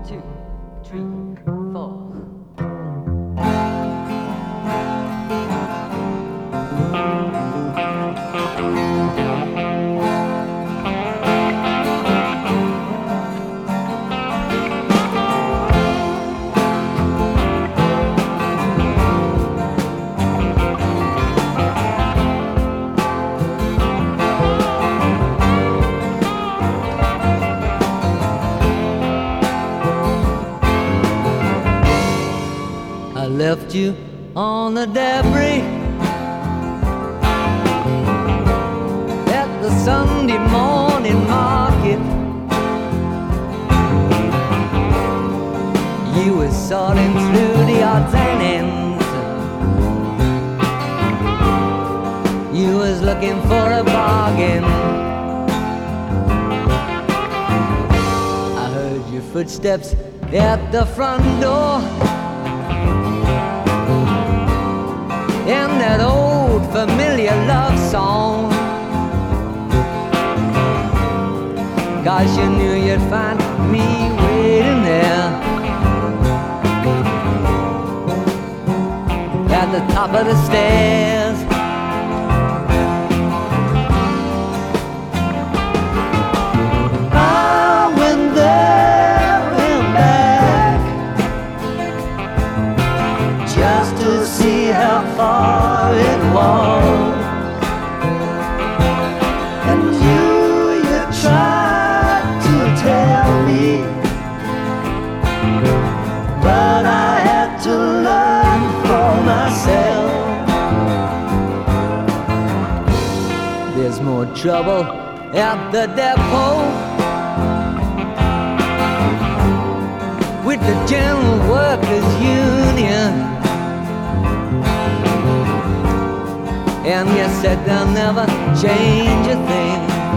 two, three, four. I left you on the debris at the Sunday morning market. You were sorting through the odds and ends. You was looking for a bargain. I heard your footsteps at the front door, in that old familiar love song. 'Cause you knew you'd find me waiting there at the top of the stairs. I went there and back just to see how far it was. And you tried to tell me, but I had to learn for myself. There's more trouble at the depot with the General Workers Union. And you said they'll never change a thing.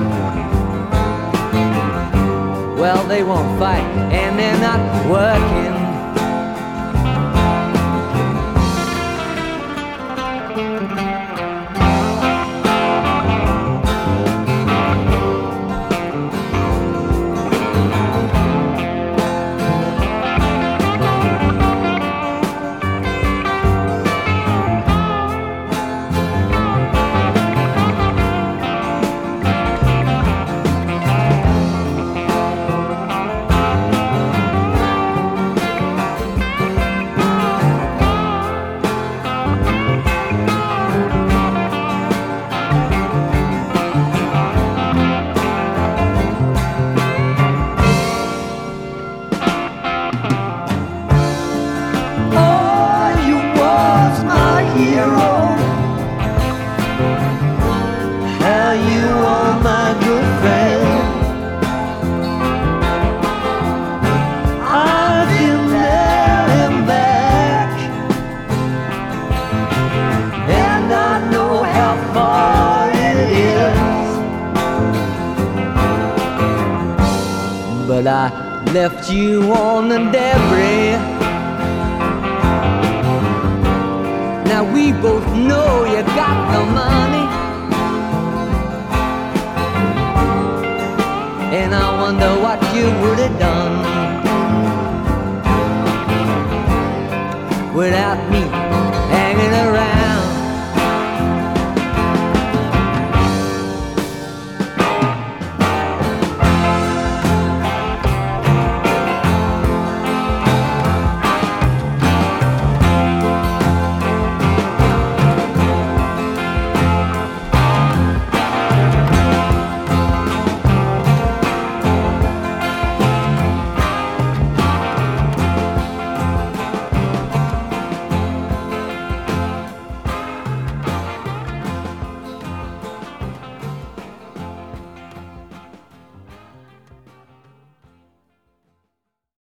Well, they won't fight, and they're not working. But I left you on the debris. Now we both know you got the money, and I wonder what you would have done